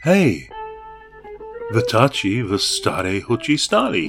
Hej, Vatachi v stare hoči stali.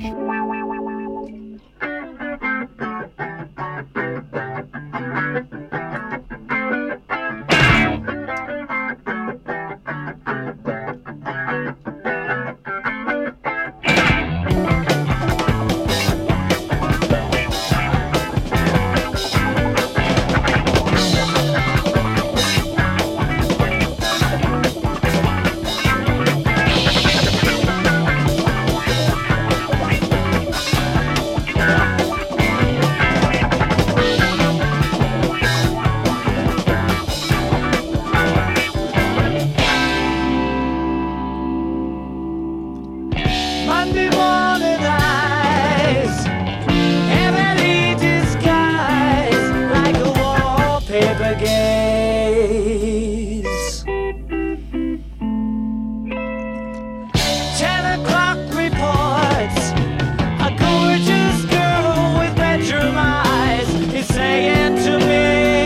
Monday morning eyes, heavily disguised like a wallpaper gaze. 10 o'clock reports, a gorgeous girl with bedroom eyes is saying to me,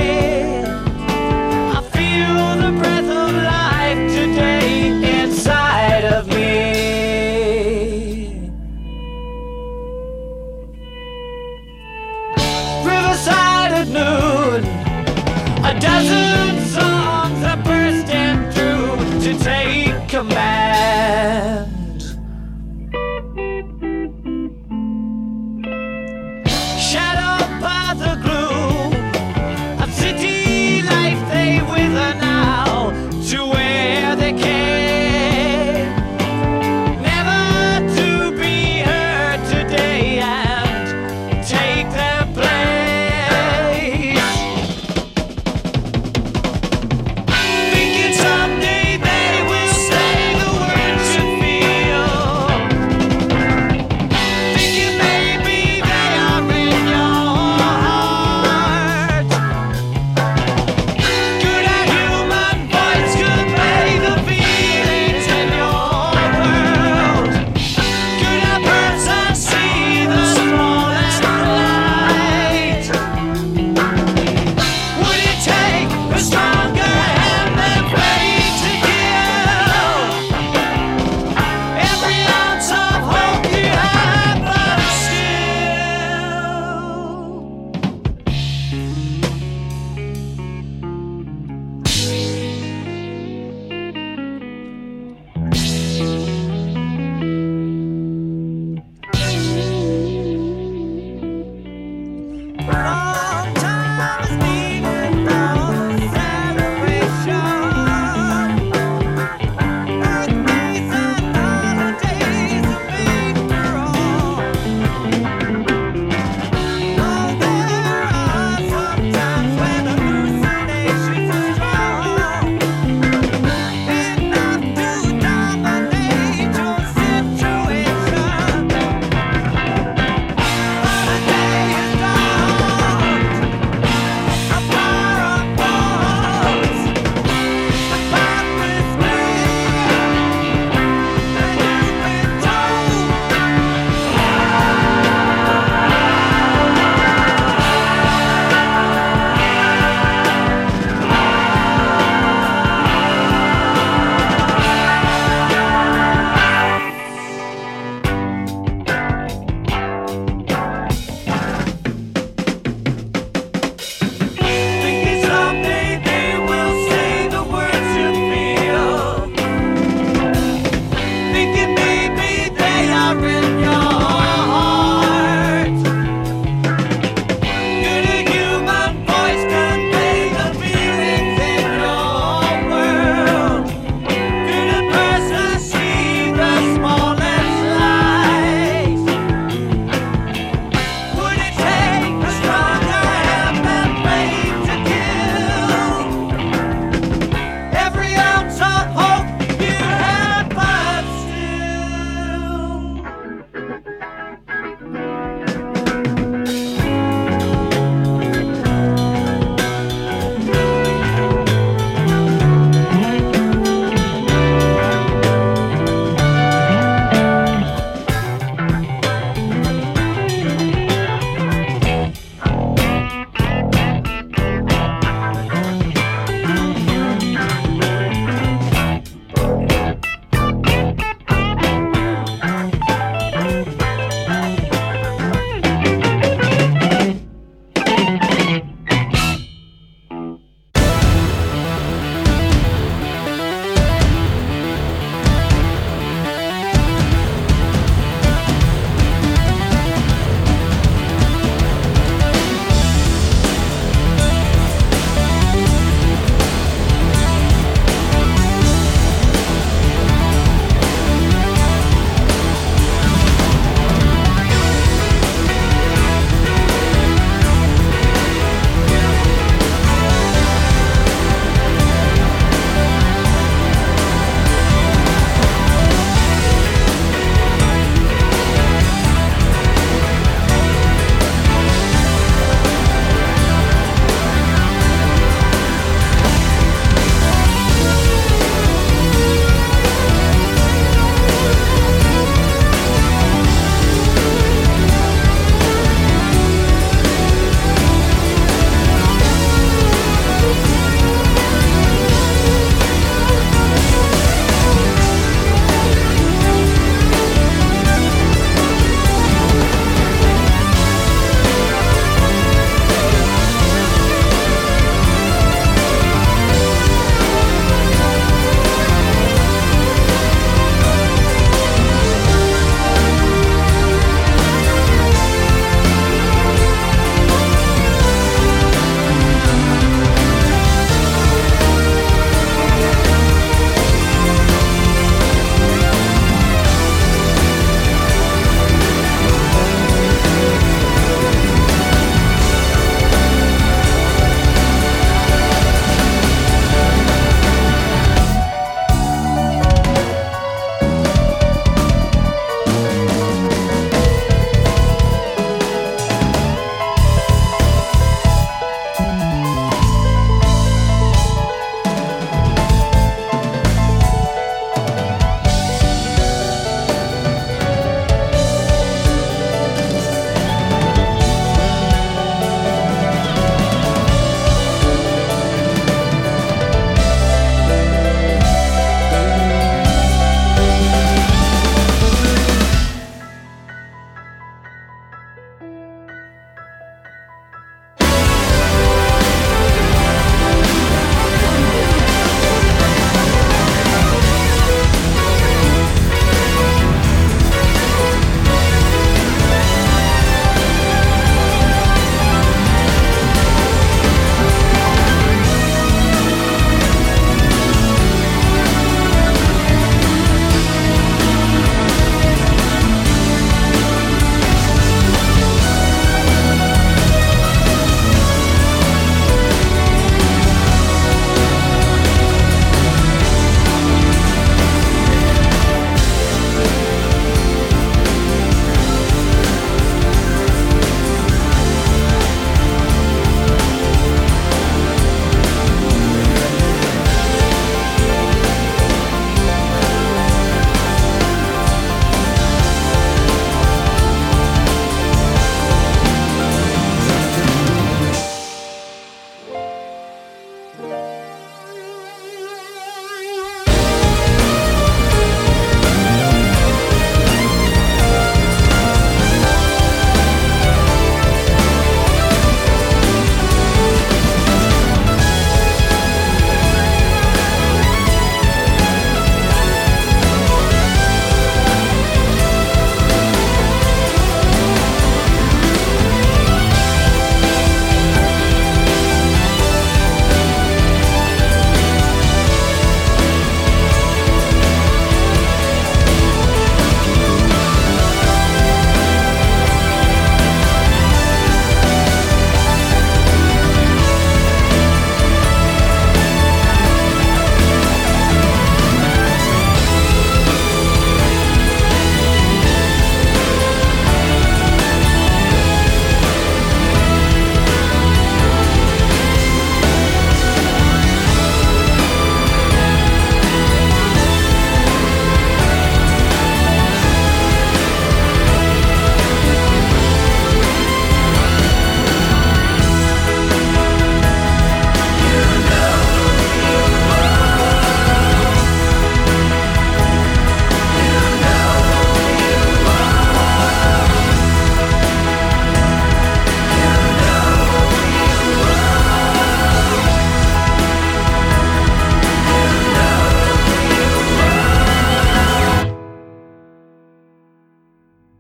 I feel the breath of life today inside of me. Riverside at noon, a dozen songs are bursting through to take command. Shadowed by the gloom of city life, they wither now to where they came, never to be heard today and take their place. Thinking someday they will say the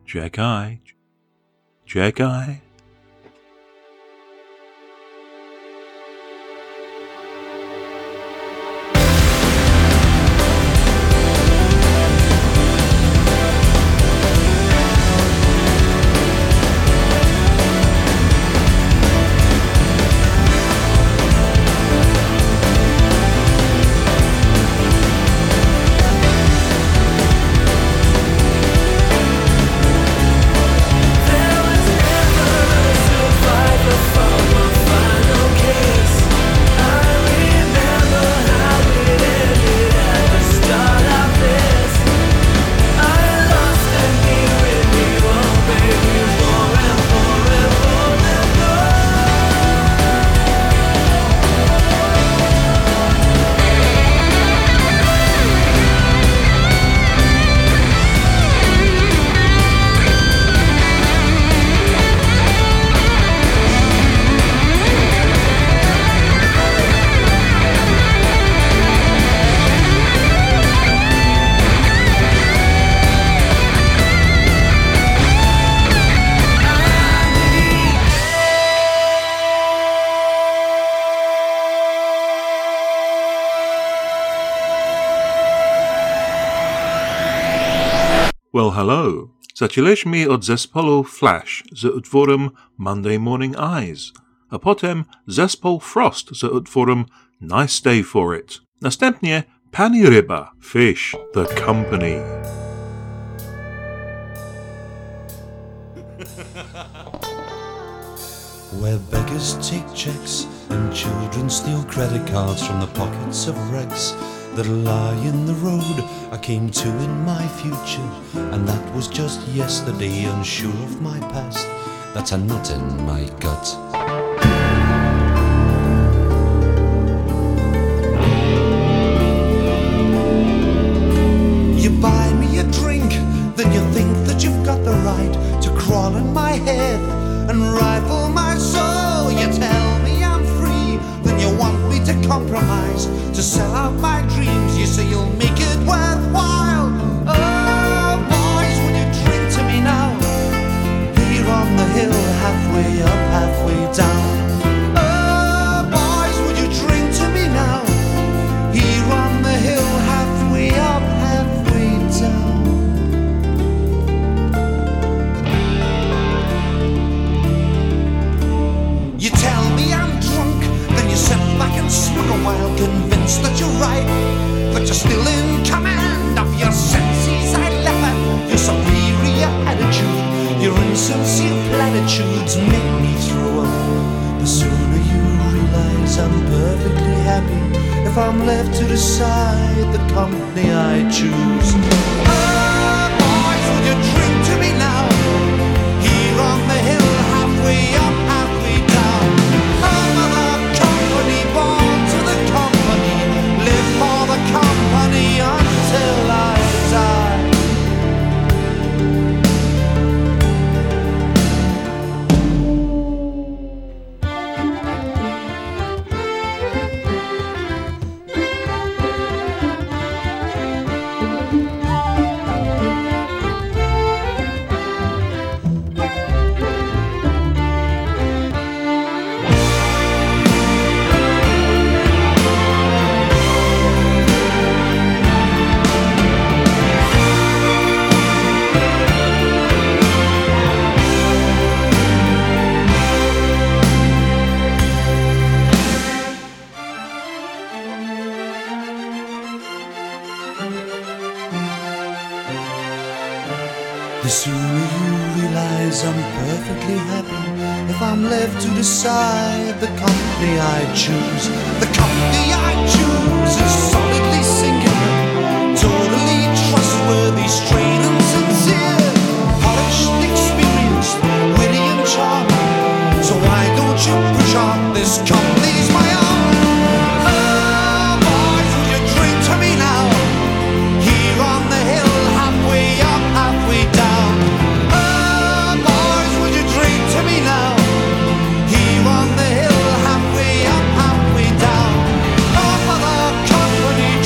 Jack-eye, Jack-eye. Well, hello. Zaczęliśmy od zespołu Flash z utworem Monday Morning Eyes, a potem zespół Frost z utworem Nice Day for It. Następnie Pani Ryba, Fish, The Company. Where beggars take checks and children steal credit cards from the pockets of wrecks that lie in the road, I came to in my future, and that was just yesterday. Unsure of my past, that's a knot in my gut. You buy me a drink, then you think that you've got the right to crawl in my head and rifle my soul. You tell me I'm free, then you want me to compromise, to sell out my dreams. You say you'll make it worthwhile. Oh, boys, would you drink to me now? Here on the hill, halfway up, halfway down. Oh, boys, would you drink to me now? Here on the hill, halfway up, halfway down. You tell me I'm drunk, then you sit back and smoke a while, convinced that you're right, that you're still in command of your senses. I laugh at your superior attitude, your insincere platitudes make me throw up. The sooner you realize I'm perfectly happy if I'm left to decide the company I choose. Oh, boys, would you drink to me now? Here on the hill, halfway up, halfway down. I'm of the company, born to the company, live for the company until I die. The sooner you realize I'm perfectly happy if I'm left to decide the company I choose. The company I choose is solidly singular, totally trustworthy, straight and sincere, polished, experienced, witty and charming. So why don't you push on? This company's my own. Oh, boys, will you drink to me now? Here on the hill, halfway up, halfway down. Here on the hill, halfway up, halfway down. Oh, for the company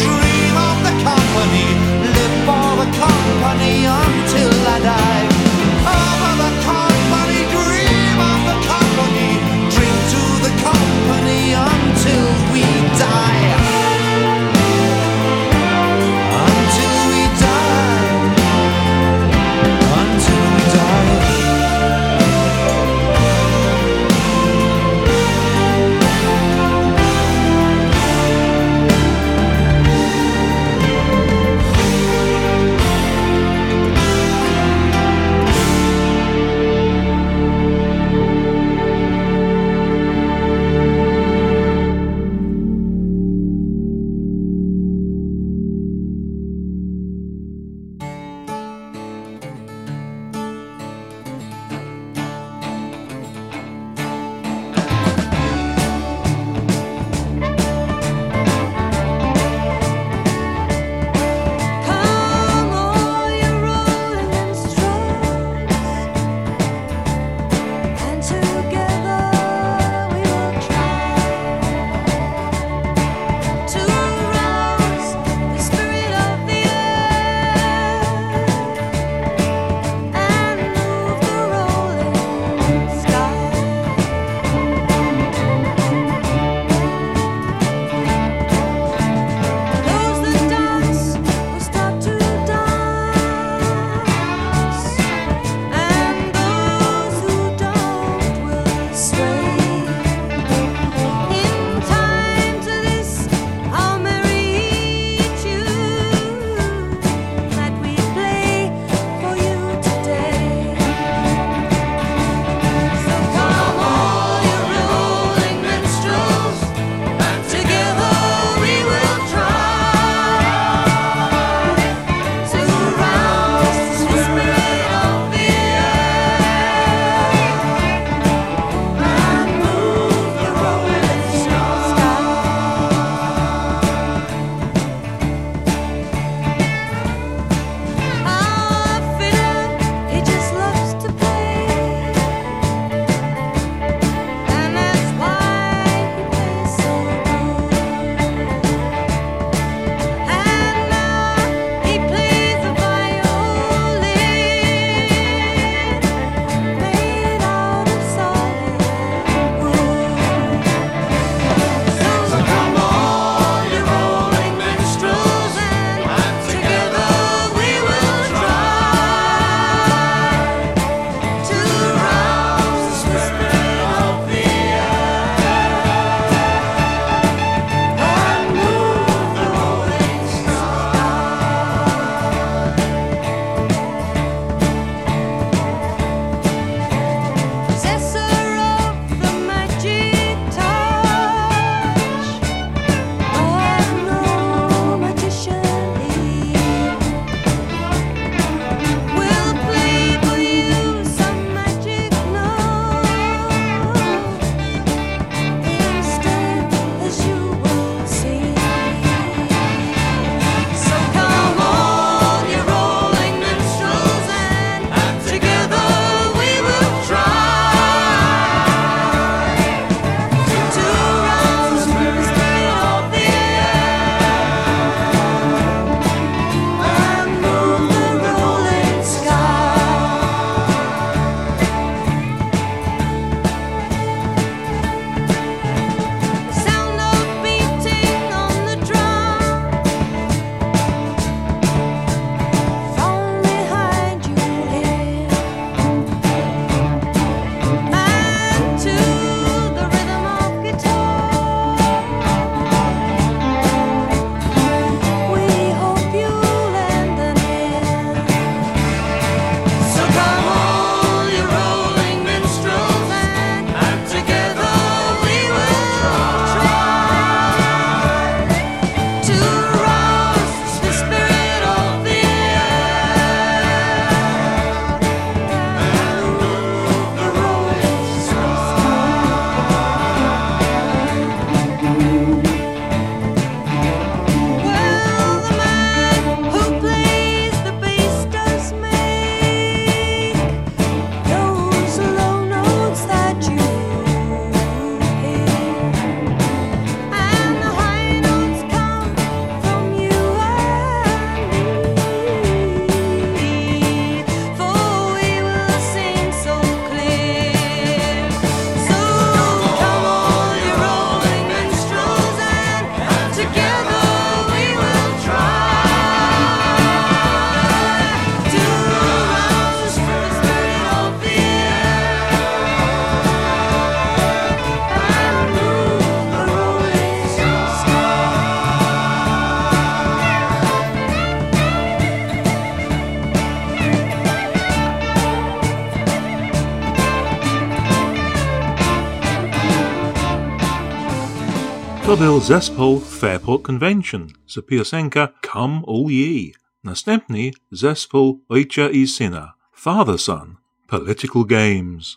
To byl zespol Fairport Convention z piosenka Come All Ye. Następny zespol Ojca I Syna, Father Son, Political Games.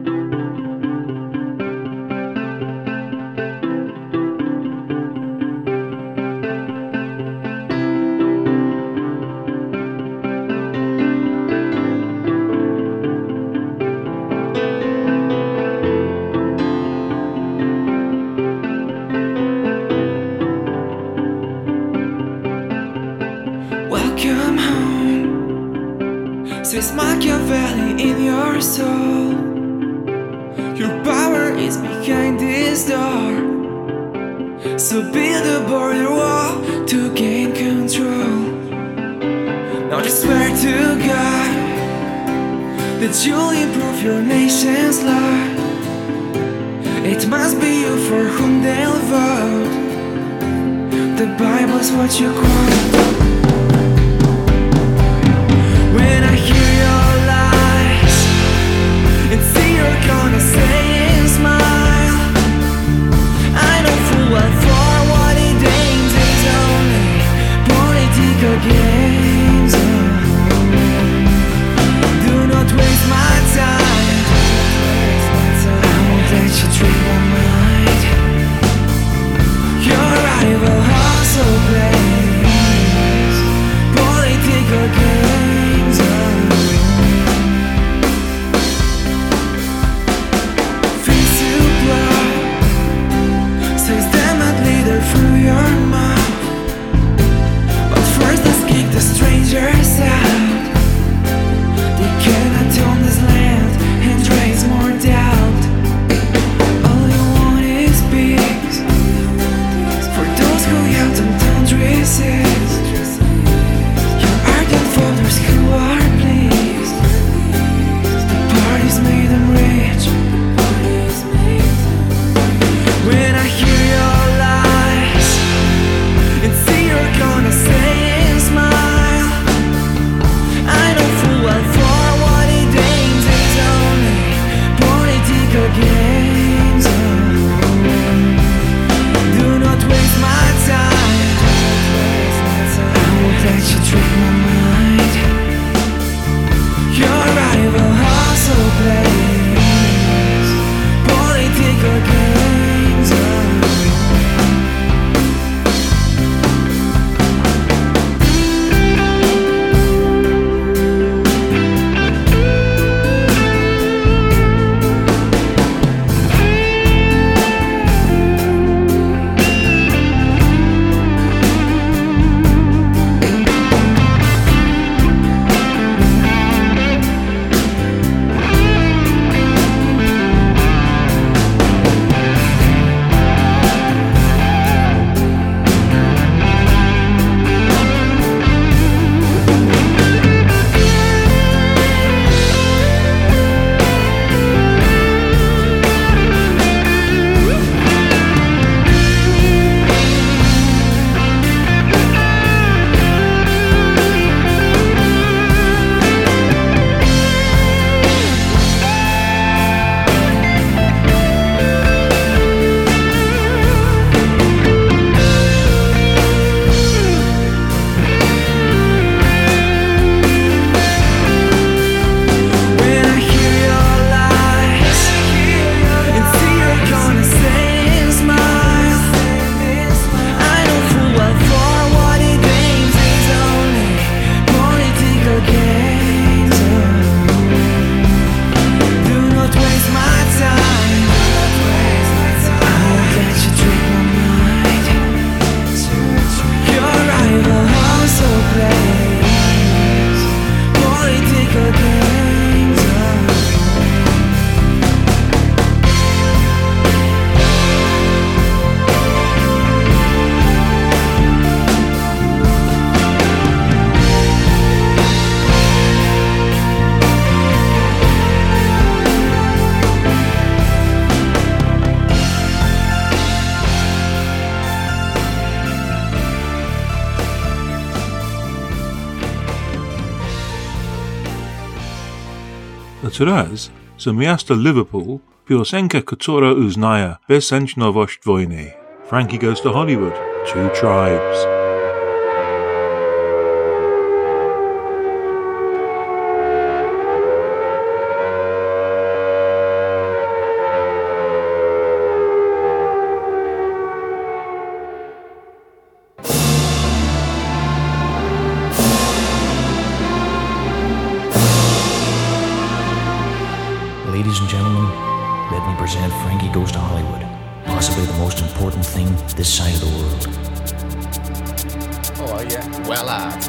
Welcome home, says Machiavelli in your soul. Your power is behind this door, so build a border wall to gain control. Now just swear to God that you'll improve your nation's life. It must be you for whom they'll vote. The Bible's what you quote. When I hear your lies and see you're gonna say and smile, I know full well for what it aims is only political games. Do not waste my time, I won't let you trick my mind. Your rival also plays political games. Face to blow, says them a leader through your mouth. But first let's kick the strangers out. They cannot own this land and raise more doubt. All you want is peace for those who yet don't resist. Your ardent voters who are pleased. The parties made them rich. When I hear your lies and see you're gonna say and smile, I know full well for what it aims is only political games. Do not waste my time, I won't let you trick my mind. Your rival also plays political games. Teraz z miasta Liverpool piosenka, która uznaje bezsensowność wojny. Frankie Goes to Hollywood, Two Tribes. Ladies and gentlemen, let me present Frankie Goes to Hollywood, possibly the most important thing this side of the world. Oh, yeah. Well,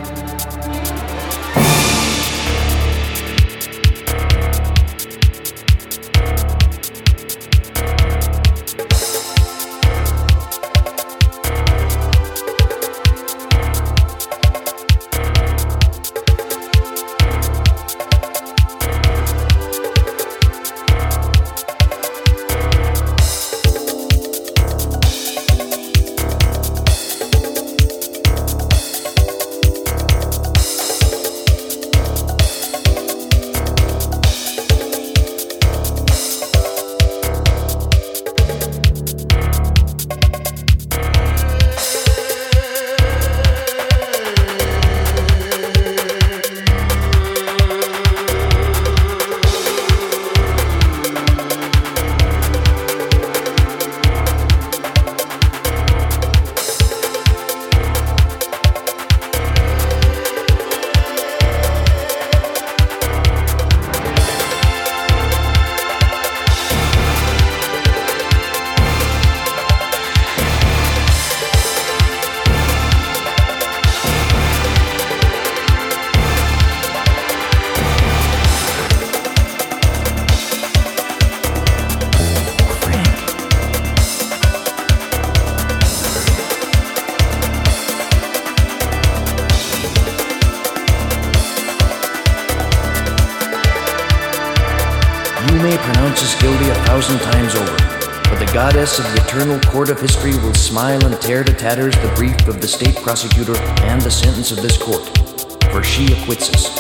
You may pronounce us guilty 1,000 times over, but the goddess of the eternal court of history will smile and tear to tatters the brief of the state prosecutor and the sentence of this court, for she acquits us.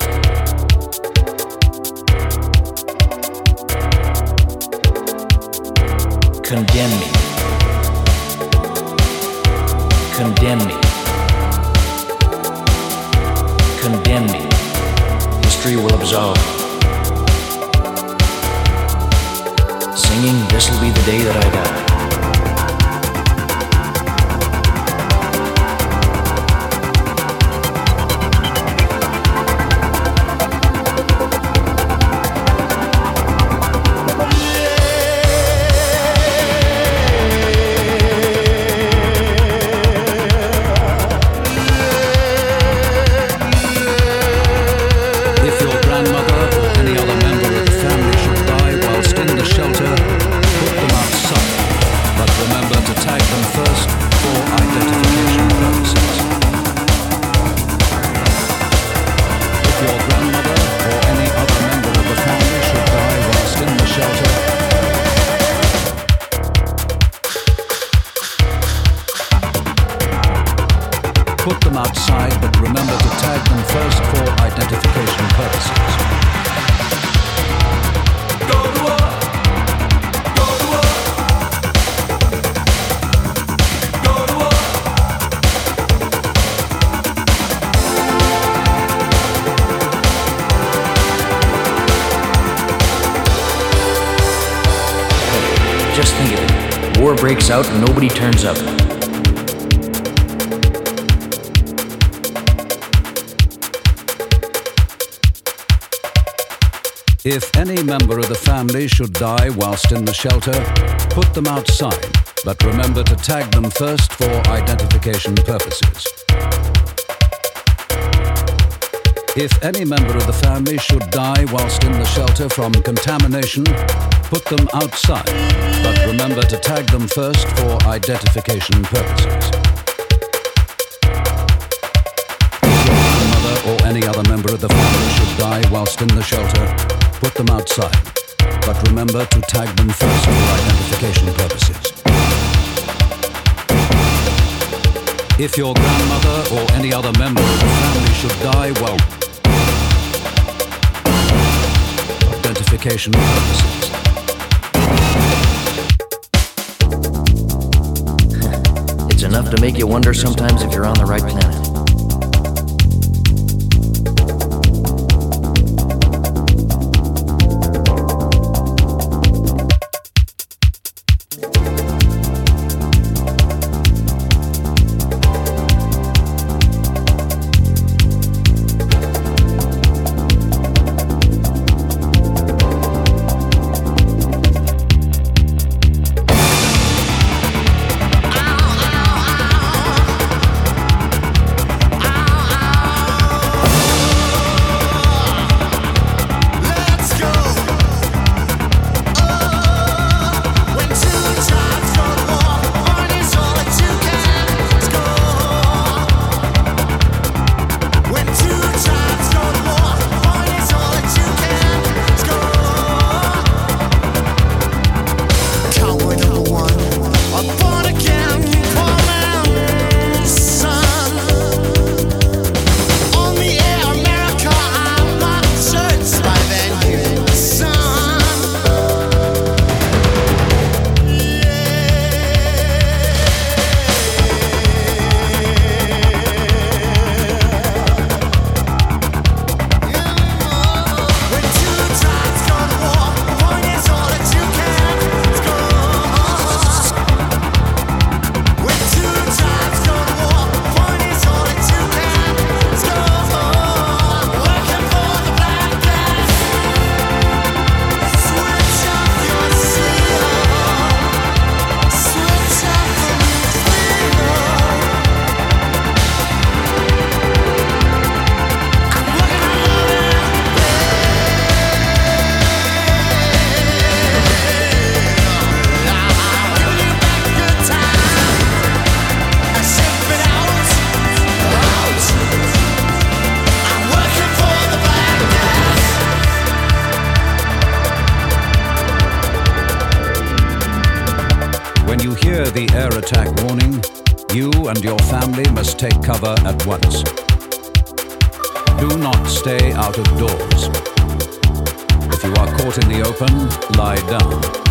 Condemn me. Condemn me. Condemn me. History will absolve. Singing, this'll be the day that I die. If your grandmother or any other member of the family should die whilst in the shelter, put them outside, but remember to tag them first for identification purposes. If your grandmother or any other member of the family should die whilst in the shelter, put them outside, but remember to tag them first for identification purposes. Just think of it. War breaks out and nobody turns up. If any member of the family should die whilst in the shelter, put them outside, but remember to tag them first for identification purposes. If any member of the family should die whilst in the shelter from contamination, put them outside, but remember to tag them first for identification purposes. If your grandmother or any other member of the family should die whilst in the shelter, put them outside, but remember to tag them first for identification purposes. If your grandmother or any other member of the family should die while identification purposes. enough to make you wonder sometimes if you're on the right planet. When you hear the air attack warning, you and your family must take cover at once. Do not stay out of doors. If you are caught in the open, lie down.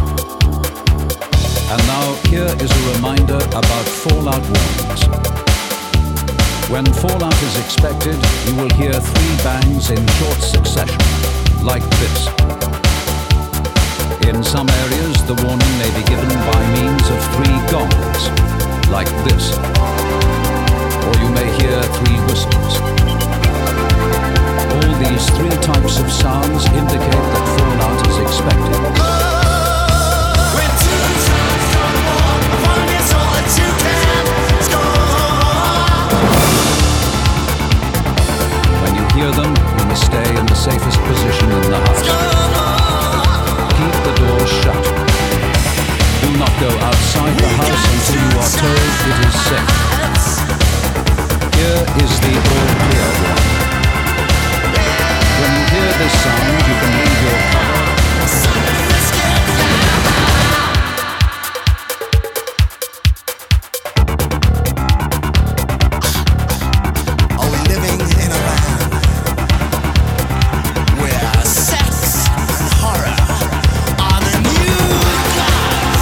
And now here is a reminder about fallout warnings. When fallout is expected, you will hear 3 bangs in short succession, like this. In some areas, the warning may be given by means of 3 gongs, like this. Or you may hear 3 whistles. All these 3 types of sounds indicate that fallout is expected. When 2 times don't walk, 1 is all that you can score. When you hear them, you must stay in the safest position in the house. Keep the doors shut. Do not go outside the house until you are told it is safe. Here is the all clear warning. When you hear this sound, you can leave your cover. Are we living in a land where sex and horror are the new gods?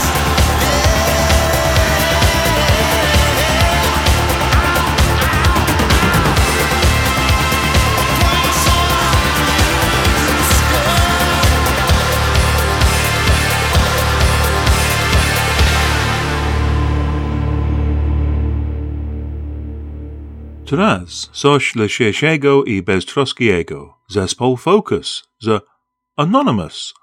Teraz coś lżejszego I beztroskiego. Zespół Focus, The Anonymous.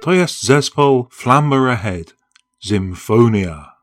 To jest zespół Flamber Ahead, Symphonia.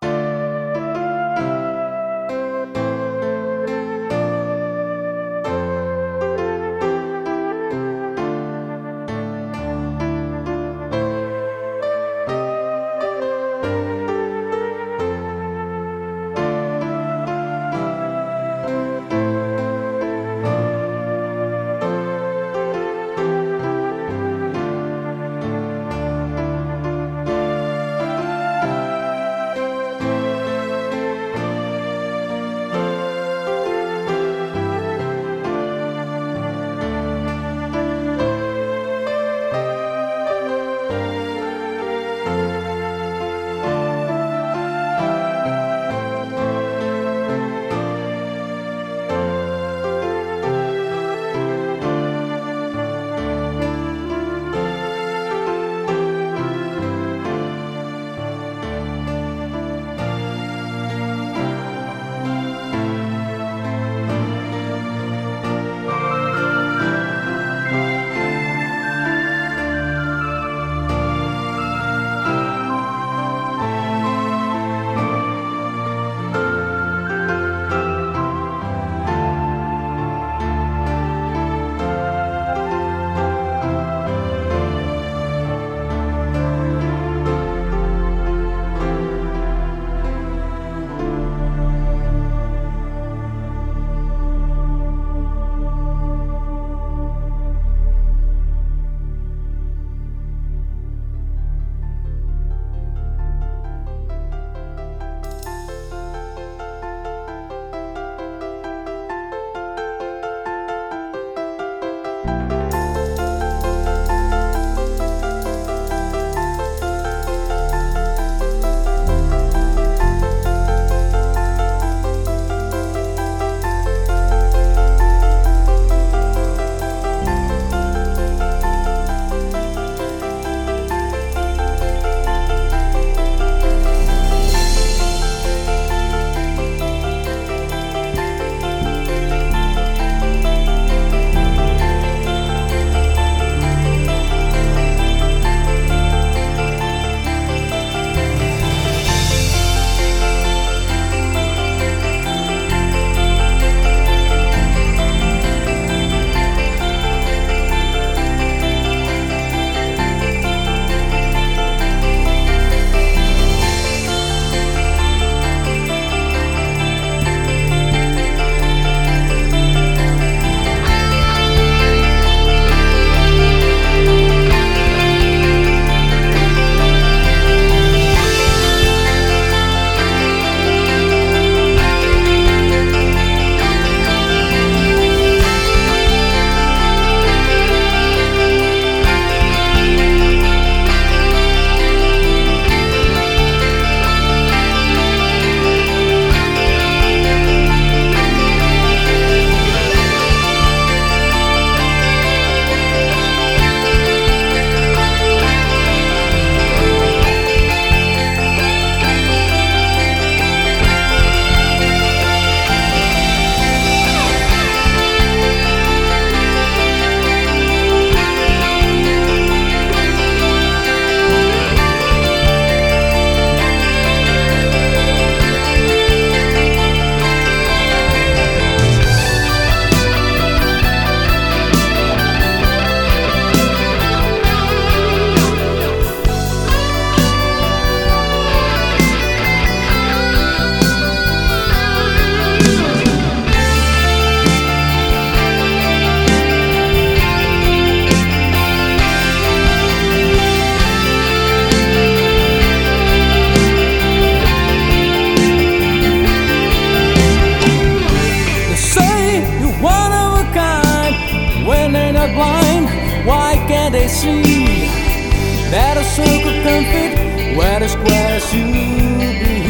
see that a circle can fit where the square should be.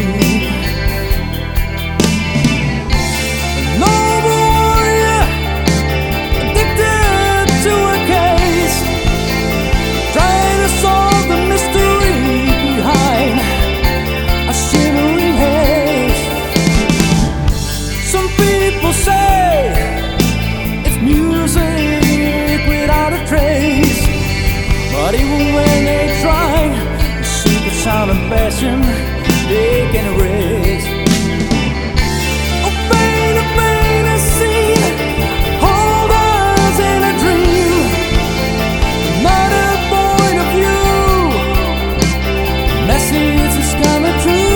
A noble warrior addicted to a case, trying to solve the mystery behind a shimmering haze. Some people say it's music without a trace, but even when they try, sound and passion, they can erase. Oh, pain, a scene, hold us in a dream. Another point of view, message is coming true.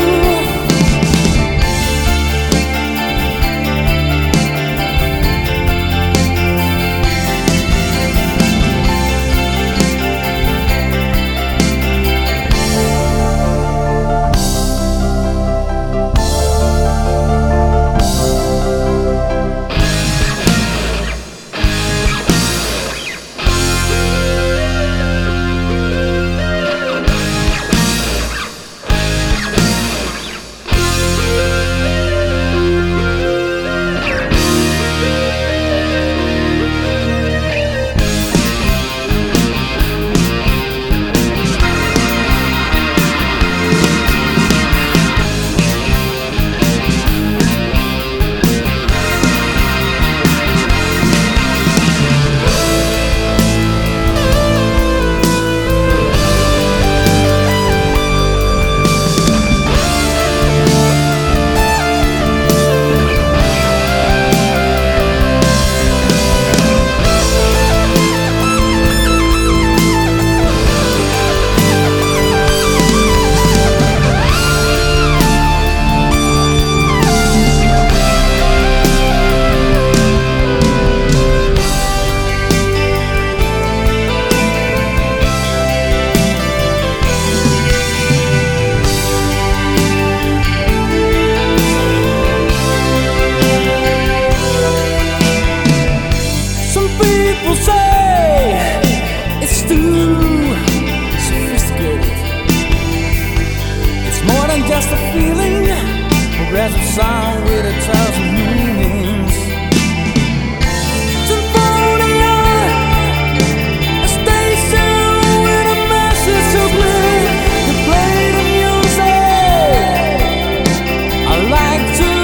Just a feeling, progressive sound with 1,000 meanings. Symphonia, a station with a message to play. To play the music I like to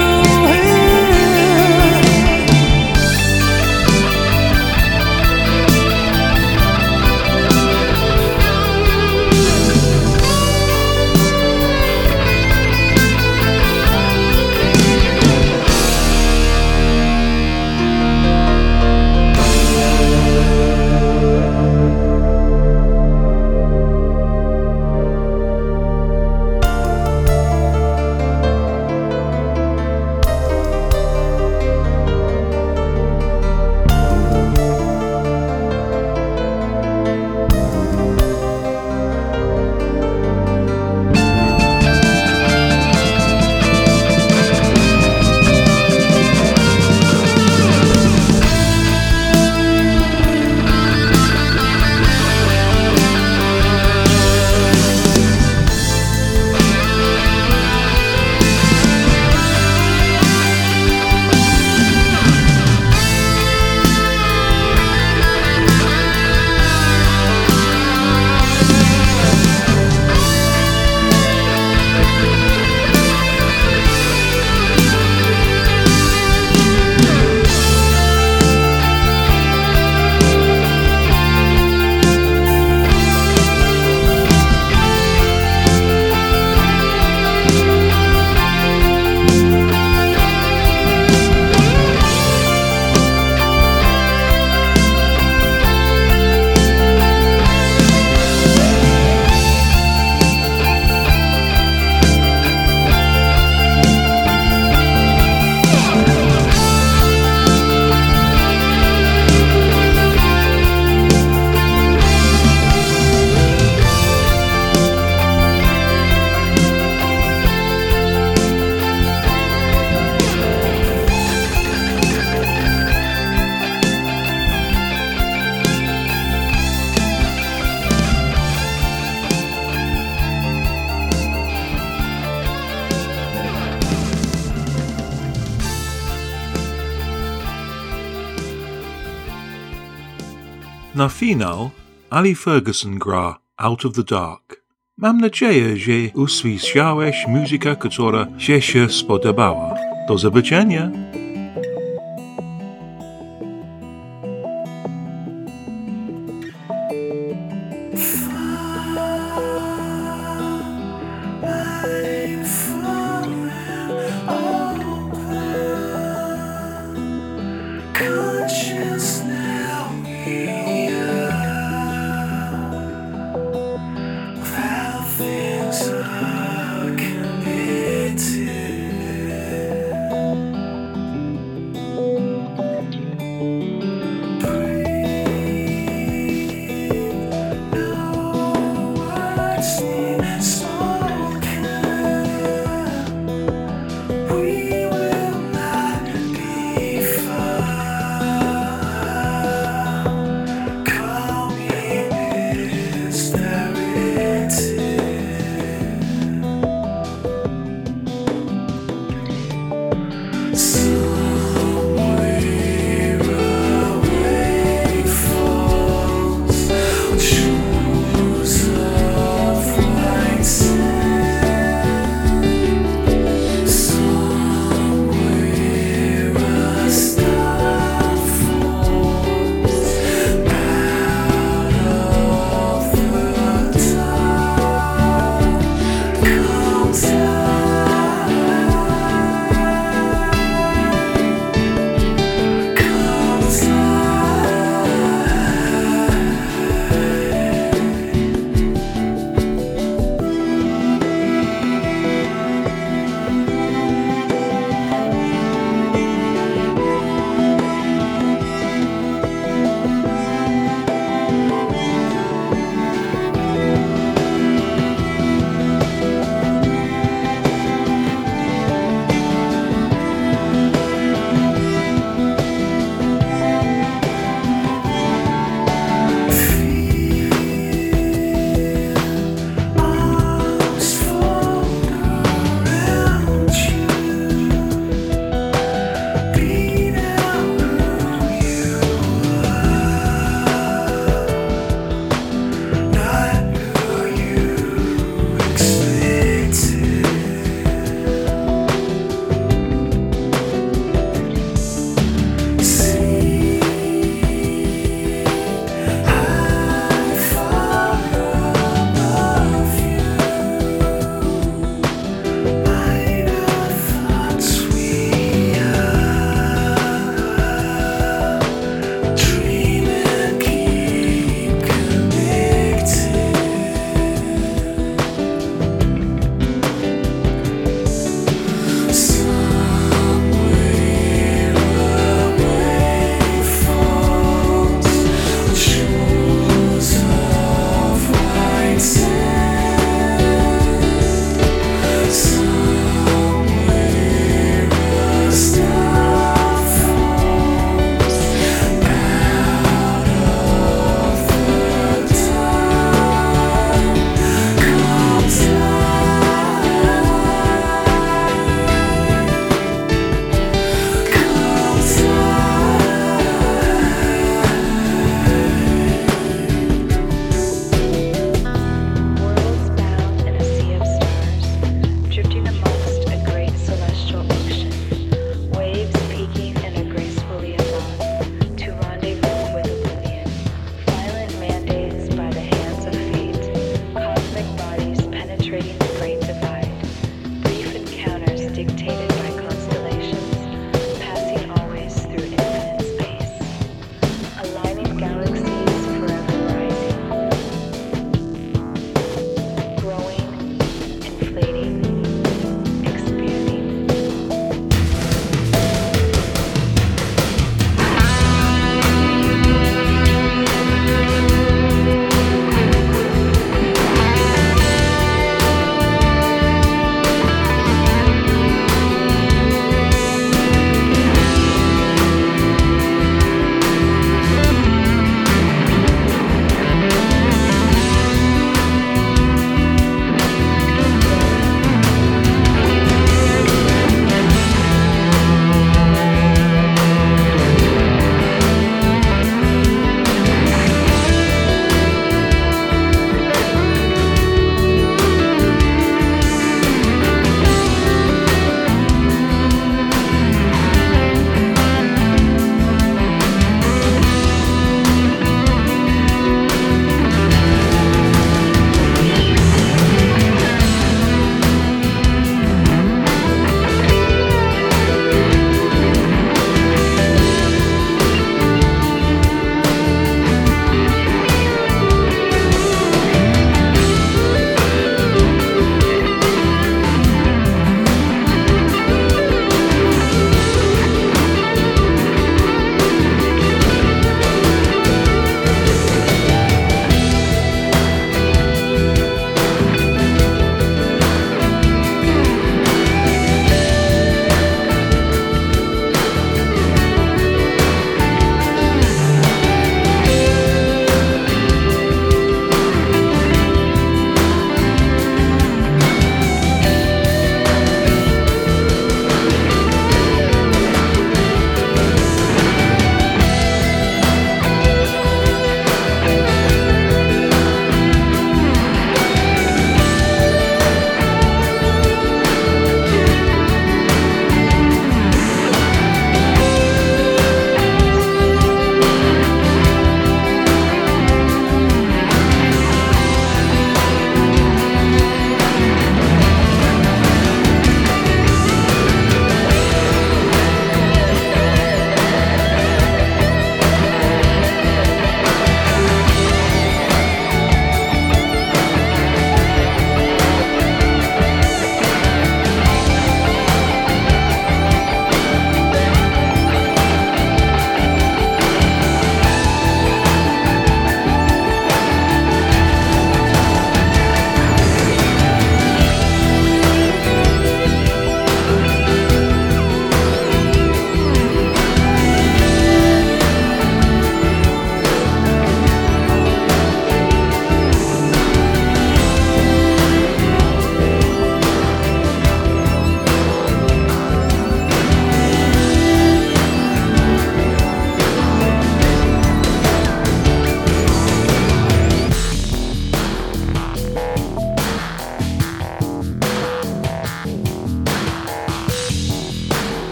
Na finál Ali Ferguson gra Out of the Dark. Mam nadzieję, że usłyszałeś muzykę, która się spodobała. Do zobaczenia!